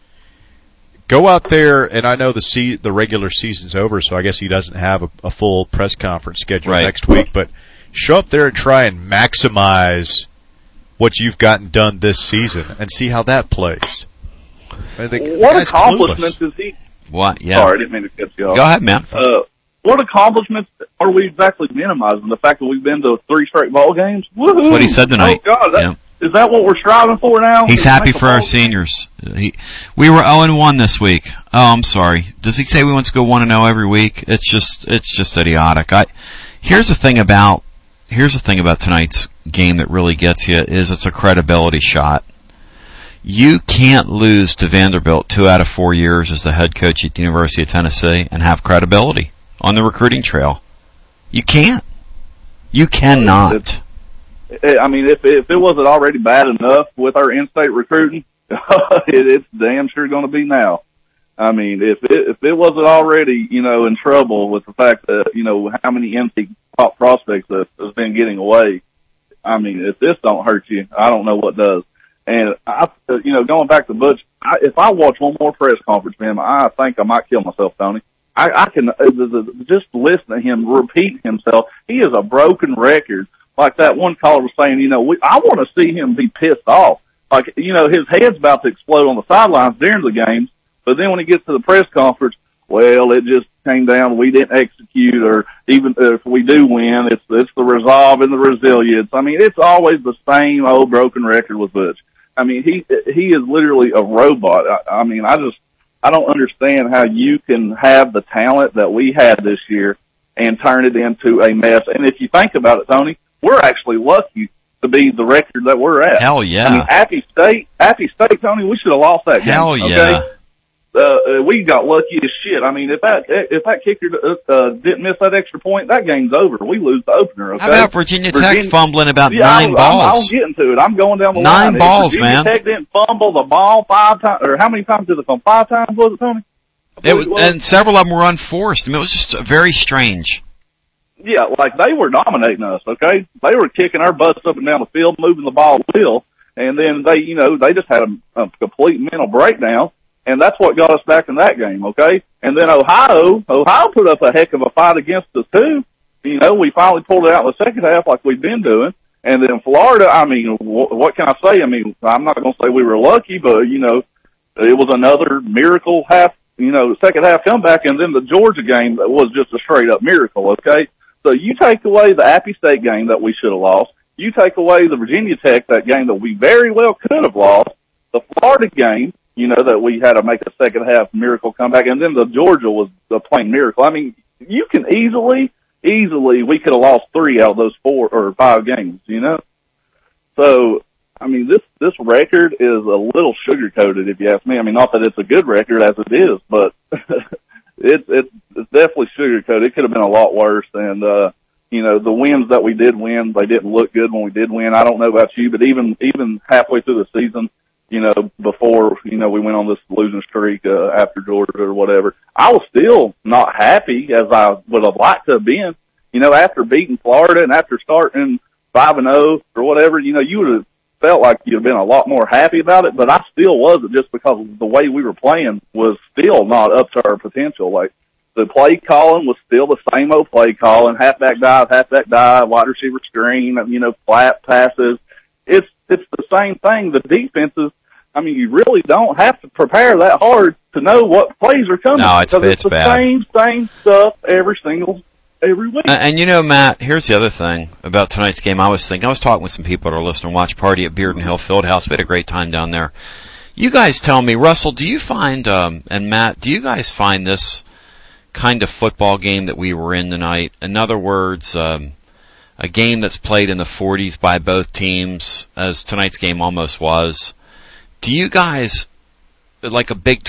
D: go out there, and I know the regular season's over, so I guess he doesn't have a full press conference scheduled next week, but show up there and try and maximize what you've gotten done this season and see how that plays.
J: What accomplishments is he?
A: What? Yeah.
J: Sorry, I didn't mean to cut you off.
A: Go ahead, man.
J: What accomplishments are we exactly minimizing? The fact that we've been to 3 straight ball games? Woohoo!
A: That's what he said tonight.
J: Oh, God, is that what we're striving for now?
A: He's happy for our seniors. We were 0-1 this week. Oh, I'm sorry. Does he say we want to go 1-0 every week? It's just idiotic. Here's the thing about tonight's game that really gets you is it's a credibility shot. You can't lose to Vanderbilt 2 out of 4 years as the head coach at the University of Tennessee and have credibility on the recruiting trail. You can't. You cannot.
J: I mean, if it wasn't already bad enough with our in-state recruiting, it's damn sure going to be now. I mean, if it wasn't already, in trouble with the fact that, how many empty top prospects that has been getting away, I mean, if this don't hurt you, I don't know what does. And going back to Butch, if I watch one more press conference from him, I think I might kill myself, Tony. I can just listen to him repeat himself. He is a broken record. Like that one caller was saying, I want to see him be pissed off. Like, his head's about to explode on the sidelines during the games, but then when he gets to the press conference, well, it just came down, we didn't execute, or even if we do win, it's the resolve and the resilience. I mean, it's always the same old broken record with Butch. I mean, he is literally a robot. I mean, I don't understand how you can have the talent that we had this year and turn it into a mess. And if you think about it, Tony, we're actually lucky to be the record that we're at.
A: Hell yeah.
J: I mean, Appy State, Tony, we should have lost that game.
A: Hell yeah.
J: Okay? we got lucky as shit. I mean, if that kicker didn't miss that extra point, that game's over. We lose the opener. Okay?
A: How about Virginia Tech fumbling about 9 balls?
J: I'm getting to it. I'm going down the
A: 9
J: line.
A: balls,
J: Virginia
A: man.
J: Tech didn't fumble the ball 5 times, or how many times did it fumble? 5 times, was it, Tony?
A: And several of them were unforced. I mean, it was just very strange.
J: Yeah, like they were dominating us, okay? They were kicking our butts up and down the field, moving the ball at will, and then they just had a complete mental breakdown, and that's what got us back in that game, okay? And then Ohio put up a heck of a fight against us too. We finally pulled it out in the second half like we've been doing. And then Florida, I mean, what can I say? I mean, I'm not going to say we were lucky, but, it was another miracle second half comeback, and then the Georgia game that was just a straight up miracle, okay? So you take away the Appy State game that we should have lost. You take away the Virginia Tech, that game that we very well could have lost. The Florida game, that we had to make a second half miracle comeback, and then the Georgia was a plain miracle. I mean, you can easily, we could have lost 3 out of those 4 or 5 games, So, I mean, this record is a little sugar-coated, if you ask me. I mean, not that it's a good record as it is, but it's definitely sugar-coated. It could have been a lot worse. And, the wins that we did win, they didn't look good when we did win. I don't know about you, but even halfway through the season, before, we went on this losing streak, after Georgia or whatever, I was still not happy as I would have liked to have been. After beating Florida and after starting 5-0 or whatever, you would have felt like you'd have been a lot more happy about it, but I still wasn't, just because the way we were playing was still not up to our potential. Like, the play calling was still the same old play calling, halfback dive, wide receiver screen, flat passes. It's the same thing. The defenses, I mean, you really don't have to prepare that hard to know what plays are coming.
A: No, it's
J: the
A: bad.
J: Same stuff every week.
A: And Matt, here's the other thing about tonight's game. I was talking with some people at our listener watch party at Bearden Hill Fieldhouse. We had a great time down there. You guys tell me, Russell, do you find, and Matt, do you guys find this kind of football game that we were in tonight, in other words, a game that's played in the 40s by both teams, as tonight's game almost was, do you guys, like a Big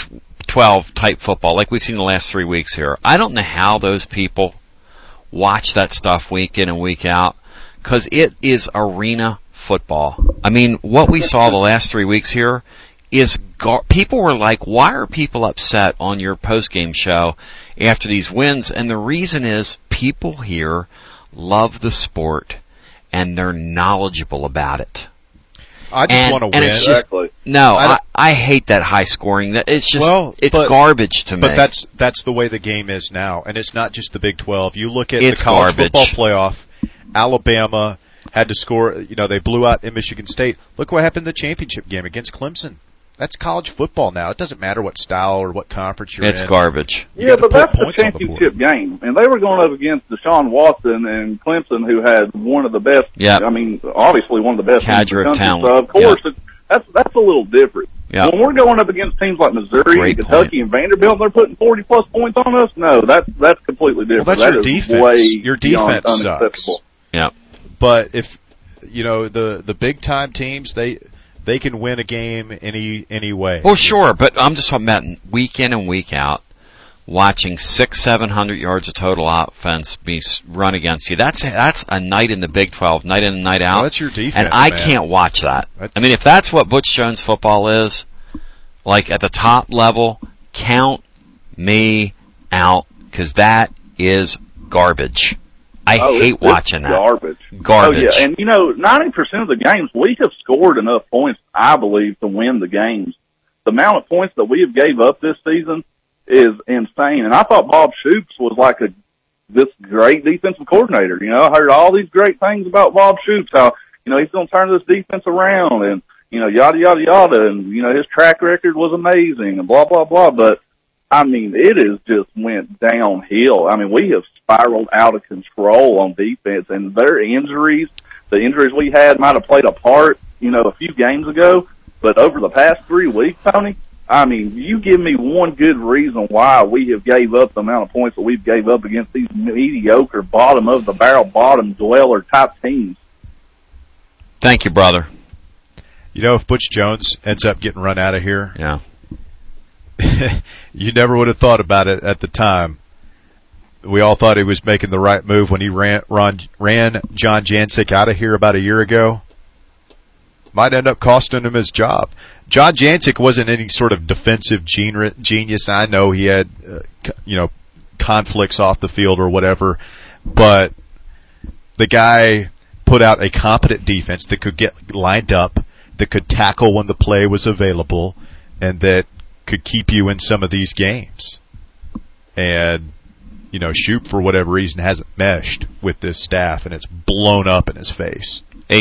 A: 12 type football, like we've seen the last 3 weeks here, I don't know how those people watch that stuff week in and week out, because it is arena football. I mean, what we saw the last 3 weeks here is people were like, why are people upset on your post-game show after these wins? And the reason is people here love the sport and they're knowledgeable about it.
D: I just want to win.
A: It's just, no, I hate that high scoring. It's just, it's garbage to me.
D: But that's the way the game is now, and it's not just the Big 12. You look at
A: the
D: college football playoff. Alabama had to score. They blew out in Michigan State. Look what happened in the championship game against Clemson. That's college football now. It doesn't matter what style or what conference you're in.
A: It's garbage.
J: Yeah, but that's the championship game. And they were going up against Deshaun Watson and Clemson, who had one of the best, I mean, obviously one of the best
A: cadre of talent.
J: So, of course, that's a little different.
A: Yep.
J: When we're going up against teams like Missouri and Kentucky and Vanderbilt, and they're putting 40-plus points on us, no, that's completely different.
D: Well, that's your defense. Your defense sucks.
A: Yeah.
D: But if, the big-time teams, they can win a game any way.
A: Well, sure, but I'm just talking about week in and week out, watching 600-700 yards of total offense be run against you. That's a night in the Big 12, night in and night out.
D: Well, that's your defense,
A: and I can't watch that. I mean, if that's what Butch Jones football is, like at the top level, count me out, because that is garbage. I hate watching that.
J: Garbage.
A: Oh,
J: yeah. And 90% of the games, we have scored enough points, I believe, to win the games. The amount of points that we have gave up this season is insane. And I thought Bob Shoop's was like this great defensive coordinator. I heard all these great things about Bob Shoop's, how, he's going to turn this defense around and, yada, yada, yada. And, his track record was amazing and blah, blah, blah. But, I mean, it has just went downhill. I mean, we have spiraled out of control on defense, and their injuries, the injuries we had might have played a part, a few games ago, but over the past 3 weeks, Tony, I mean, you give me one good reason why we have gave up the amount of points that we've gave up against these mediocre bottom of the barrel, bottom dweller type teams.
A: Thank you, brother.
D: If Butch Jones ends up getting run out of here, you never would have thought about it at the time. We all thought he was making the right move when he ran John Jancic out of here about a year ago. Might end up costing him his job. John Jancic wasn't any sort of defensive genius. I know he had, conflicts off the field or whatever, but the guy put out a competent defense that could get lined up, that could tackle when the play was available, and that could keep you in some of these games. And, Shoop, for whatever reason, hasn't meshed with this staff, and it's blown up in his face.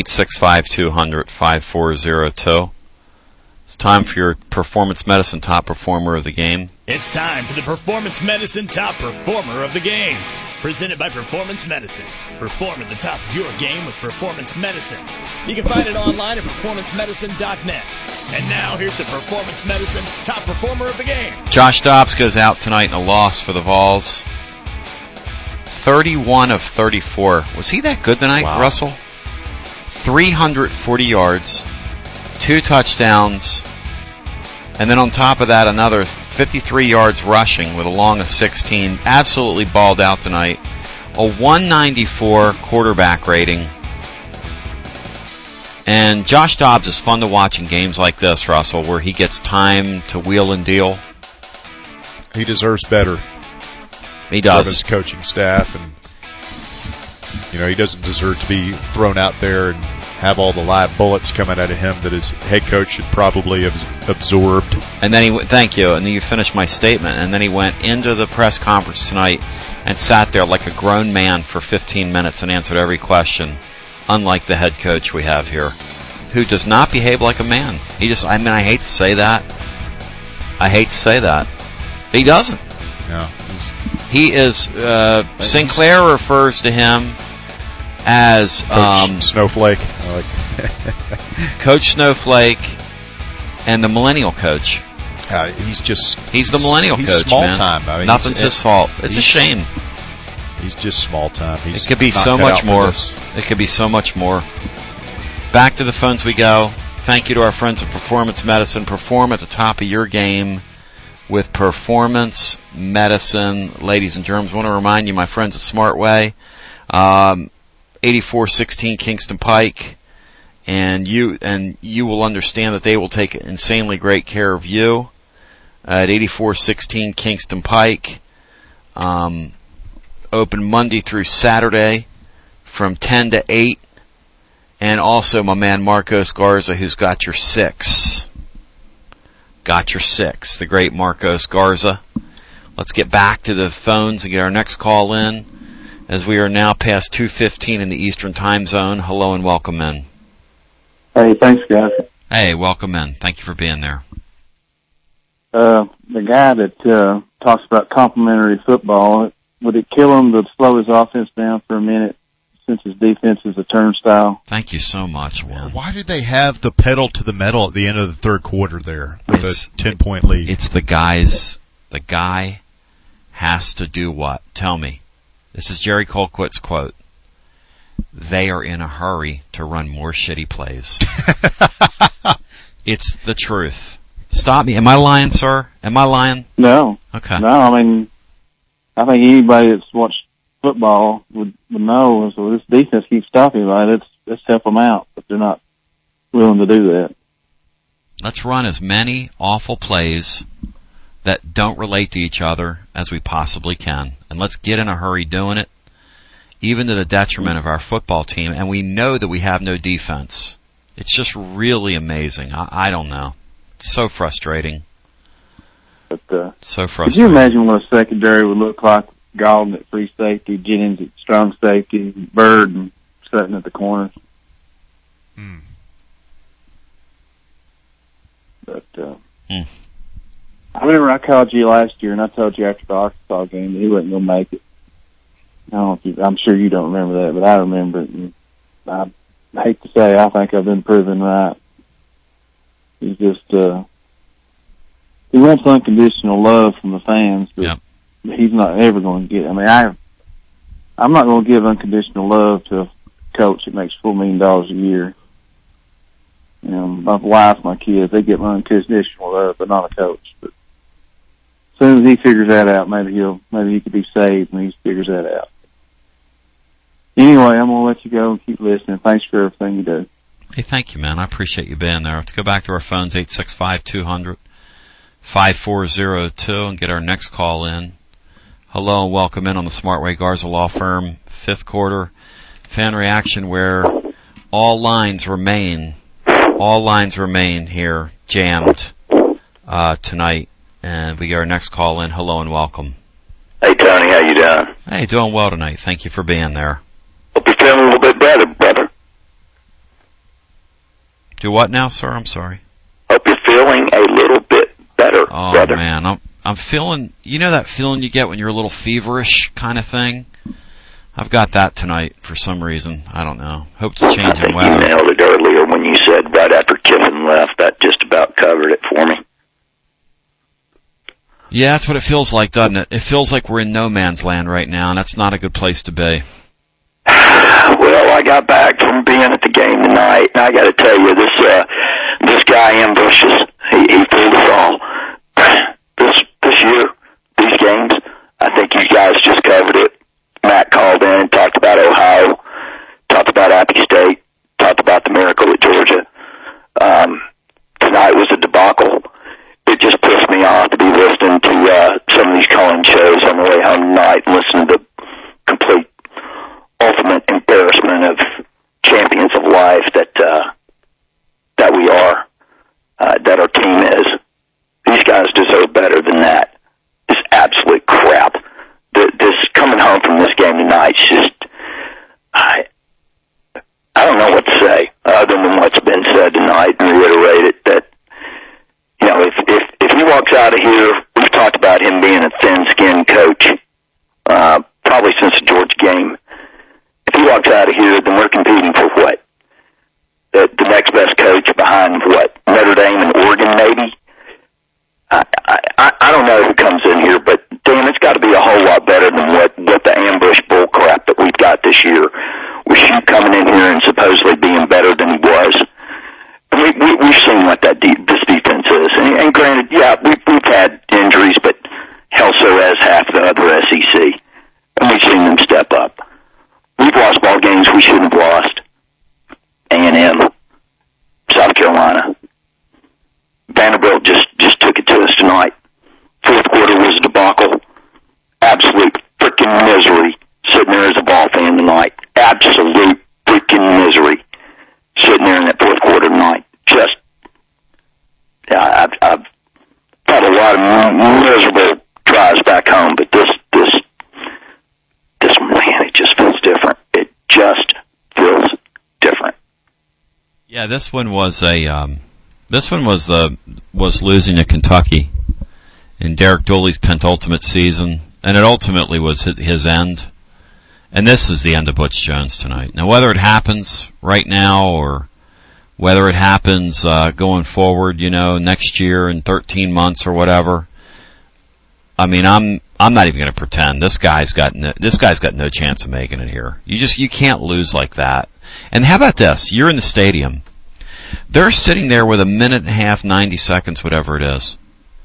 A: 865-200-5402. It's time for your Performance Medicine Top Performer of the Game.
C: It's time for the Performance Medicine Top Performer of the Game. Presented by Performance Medicine. Perform at the top of your game with Performance Medicine. You can find it online at performancemedicine.net. And now, here's the Performance Medicine Top Performer of the Game.
A: Josh Dobbs goes out tonight in a loss for the Vols. 31 of 34. Was he that good tonight,
D: wow.
A: Russell? 340 yards, 2 touchdowns, and then on top of that, another 53 yards rushing with a long of 16. Absolutely balled out tonight. A 194 quarterback rating. And Josh Dobbs is fun to watch in games like this, Russell, where he gets time to wheel and deal.
D: He deserves better.
A: He does.
D: From his coaching staff, and he doesn't deserve to be thrown out there and have all the live bullets coming out of him that his head coach should probably have absorbed.
A: And then thank you, and then you finished my statement, and then he went into the press conference tonight and sat there like a grown man for 15 minutes and answered every question, unlike the head coach we have here, who does not behave like a man. I hate to say that. He doesn't.
D: No.
A: He is, Sinclair refers to him as
D: Coach Snowflake.
A: Coach Snowflake and the millennial coach.
D: He's
A: the millennial coach,
D: small
A: man.
D: Time. I mean,
A: nothing's his fault. It's a shame.
D: He's just small time.
A: It could be so much more. It could be so much more. Back to the phones we go. Thank you to our friends at Performance Medicine. Perform at the top of your game with Performance Medicine. Ladies and germs, I want to remind you, my friends at Smartway, 8416 Kingston Pike, and you will understand that they will take insanely great care of you at 8416 Kingston Pike. Open Monday through Saturday from 10 to 8, and also my man Marcos Garza, who's got your 6. The great Marcos Garza. Let's get back to the phones and get our next call in, as we are now past 2:15 in the Eastern Time Zone. Hello and welcome in.
K: Hey, thanks, guys.
A: Hey, welcome in. Thank you for being there.
K: The guy that talks about complimentary football, would it kill him to slow his offense down for a minute, since his defense is a turnstile?
A: Thank you so much, man.
D: Why did they have the pedal to the metal at the end of the third quarter there with a 10-point lead?
A: It's the guys. The guy has to do what? Tell me. This is Jerry Colquitt's quote. They are in a hurry to run more shitty plays. It's the truth. Stop me. Am I lying, sir? Am I lying?
K: No.
A: Okay.
K: No, I mean, I think anybody that's watched football would know. So this defense keeps stopping, right? Let's help them out, but they're not willing to do that.
A: Let's run as many awful plays that don't relate to each other as we possibly can. And let's get in a hurry doing it, even to the detriment of our football team. And we know that we have no defense. It's just really amazing. I don't know. It's so frustrating.
K: But,
A: so frustrating.
K: Could you imagine what a secondary would look like? Galton at free safety, Jennings at strong safety, Bird and Sutton at the corners. But I remember I called you last year, and I told you after the Arkansas game that he wasn't going to make it. I'm sure you don't remember that, but I remember it. And I hate to say, I think I've been proven right. He's just he wants unconditional love from the fans, but he's not ever going to get. I mean, I'm not going to give unconditional love to a coach that makes $4 million a year. You know, my wife, my kids, they get my unconditional love, but not a coach. But soon as he figures that out, maybe he could be saved when he figures that out. Anyway, I'm gonna let you go and keep listening. Thanks for everything you do.
A: Hey, thank you, man. I appreciate you being there. Let's go back to our phones, 865-200-5402, and get our next call in. Hello and welcome in on the Smartway Garza Law Firm fifth quarter fan reaction, where all lines remain here jammed tonight. And we get our next call in. Hello and welcome.
L: Hey, Tony, how you doing?
A: Hey, doing well tonight. Thank you for being there.
L: Hope you're feeling a little bit better, brother.
A: Do what now, sir? I'm sorry.
L: Hope you're feeling a little bit better, brother.
A: Oh, man. I'm feeling, you know that feeling you get when you're a little feverish kind of thing? I've got that tonight for some reason. I don't know. Hope it's a change in weather.
L: You nailed it earlier when you said right after Kiffin left. That just about covered it for me.
A: Yeah, that's what it feels like, doesn't it? It feels like we're in no man's land right now, and that's not a good place to be.
L: Well, I got back from being at the game tonight, and I got to tell you, this guy ambushes. He fooled us all. This year, these games, I think you guys just covered it. Matt called in and talked about Ohio, talked about Appy State, talked about the miracle at Georgia. Tonight was a debacle. It just pissed me off to be listening to some of these calling shows on the way home tonight and listening to complete ultimate embarrassment of champions of life that we are, that our team is. These guys deserve better than that. This absolute crap. This coming home from this game tonight, just I don't know what to say other than what's been said tonight, and reiterate it that, you know, if he walks out of here, we've talked about him being a thin-skinned coach, probably since the Georgia game. If he walks out of here, then we're competing for what? The next best coach behind what? Notre Dame and Oregon, maybe? I don't know who comes in here, but damn, it's got to be a whole lot better than what the ambush bull crap that we've got this year. With Shue coming in here and supposedly being better than he was. We've seen what this defense is. And granted, yeah, we've had injuries, but hell, so has half the other SEC. And we've seen them step up. We've lost ball games we shouldn't have lost. A&M, South Carolina. Vanderbilt just took it to us tonight. Fourth quarter was a debacle. Absolute freaking misery sitting there as a ball fan tonight. Absolute freaking misery sitting there in that fourth quarter tonight. Just, yeah, I've had a lot of miserable drives back home, but this one, man, it just feels different. It just feels different.
A: Yeah, this one was losing to Kentucky in Derek Dooley's penultimate season, and it ultimately was his end. And this is the end of Butch Jones tonight. Now, whether it happens right now or whether it happens going forward, you know, next year in 13 months or whatever, I mean, I'm not even going to pretend this guy's got no chance of making it here. You can't lose like that. And how about this? You're in the stadium. They're sitting there with a minute and a half, 90 seconds, whatever it is.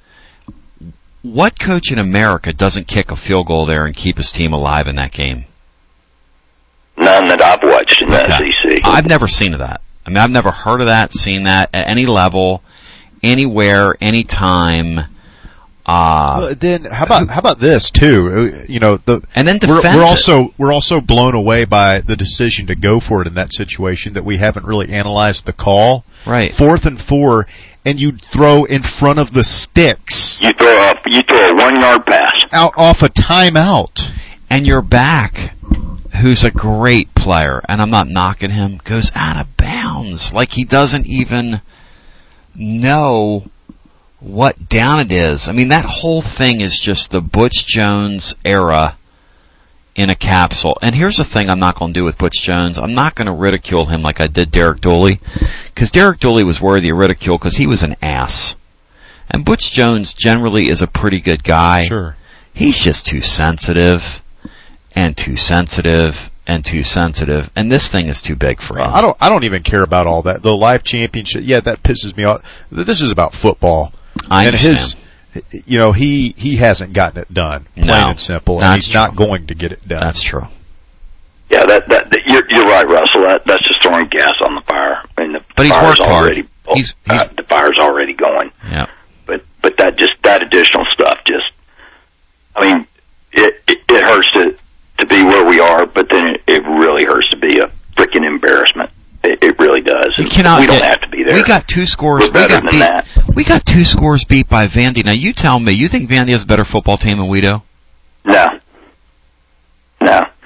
A: What coach in America doesn't kick a field goal there and keep his team alive in that game?
L: None that I've watched in the SEC.
A: I've never seen that. I mean, I've never heard of that, seen that at any level, anywhere, anytime.
D: Then how about this too? You know,
A: and then
D: we're also blown away by the decision to go for it in that situation, that we haven't really analyzed the call.
A: Right.
D: 4th and 4, and you throw in front of the sticks.
L: You throw a 1-yard pass
D: out off a timeout,
A: and your back, who's a great player, and I'm not knocking him, goes out of bounds like he doesn't even know what down it is. I mean, that whole thing is just the Butch Jones era in a capsule. And here's the thing I'm not going to do with Butch Jones. I'm not going to ridicule him like I did Derek Dooley, because Derek Dooley was worthy of ridicule because he was an ass. And Butch Jones generally is a pretty good guy.
D: Sure.
A: He's just too sensitive and too sensitive and too sensitive, and this thing is too big for him.
D: I don't even care about all that. The live championship, yeah, that pisses me off. This is about football.
A: I understand.
D: you know, he hasn't gotten it done, plain and simple, and he's not going to get it done.
A: That's true.
L: Yeah, you're right, Russell. That's just throwing gas on the fire. I mean,
A: but he's worked hard.
L: The fire's already going.
A: Yeah.
L: But that additional stuff I mean, it hurts to be where we are, but then it really hurts to be a freaking embarrassment. It really does.
A: We don't
L: have to be there.
A: We got 2 scores.
L: We're better than that.
A: We got 2 scores beat by Vandy. Now you tell me, you think Vandy has a better football team than we do?
L: No.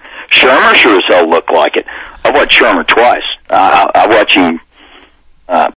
L: Shermer sure as hell looked like it. I watched Shermer twice. I watched him